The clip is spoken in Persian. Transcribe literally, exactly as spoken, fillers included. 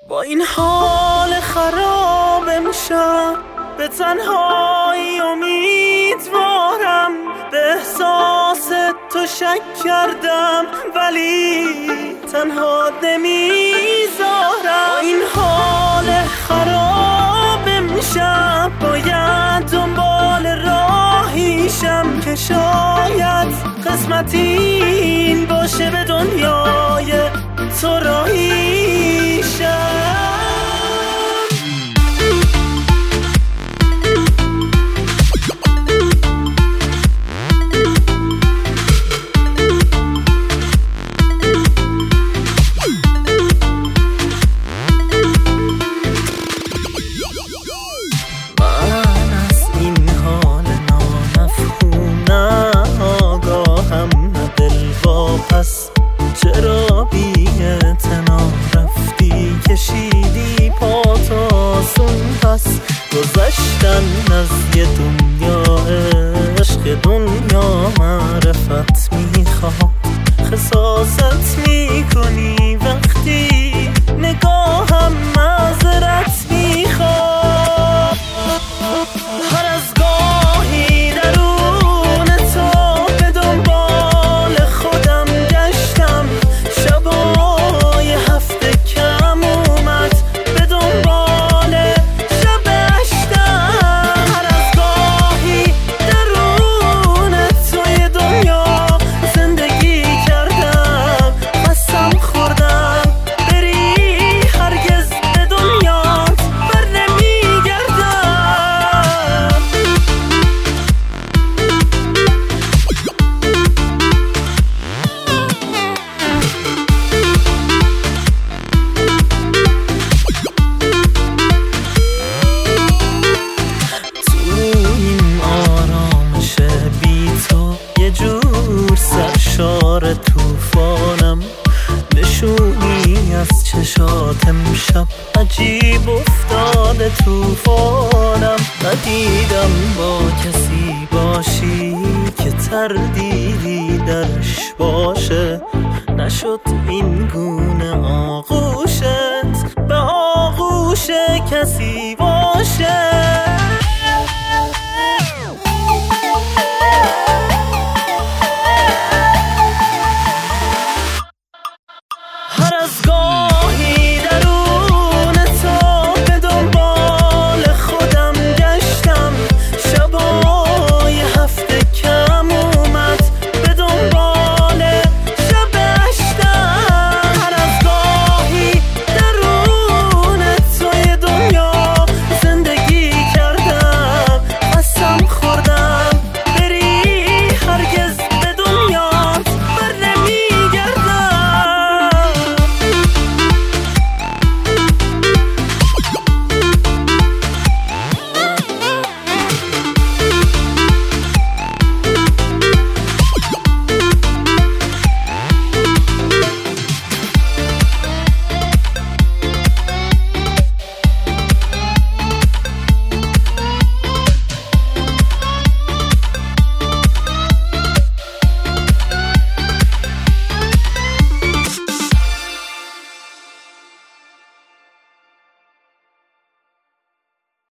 با این حال خراب امشب به تنهایی امیدوارم، به احساس تو شک کردم ولی تنها نمیذارم. با این حال خراب امشب باید دنبال راهیشم که شاید قسمتی این باشه به دنیای تو راهیشم. پس چرا بی اعتنا رفتی کشیدی پا تا آسون پس گذشتن از یه دنیا عشق دنیا معرفت میخواد، خساست میکنی وقتی نگاهم معذرت میخواد. هر از گاهی درون تو به دنبال خودم گشتم، شبای هفته کم اومد به دنبال شب اشتم. هر از گاهی درون توی دنیا زندگی کردم، قسم خوردم بری هرگز به دنیات بر نمیگردم. تو این آرامش بی تو یه جور سرشار توفانم، نشونی از چشات امشب عجیب افتاده توفانم. ندیدم با کسی باشی که تردیدی درش باشه، نشد این گونه آغوشت به آغوش کسی باشه. هر از گاه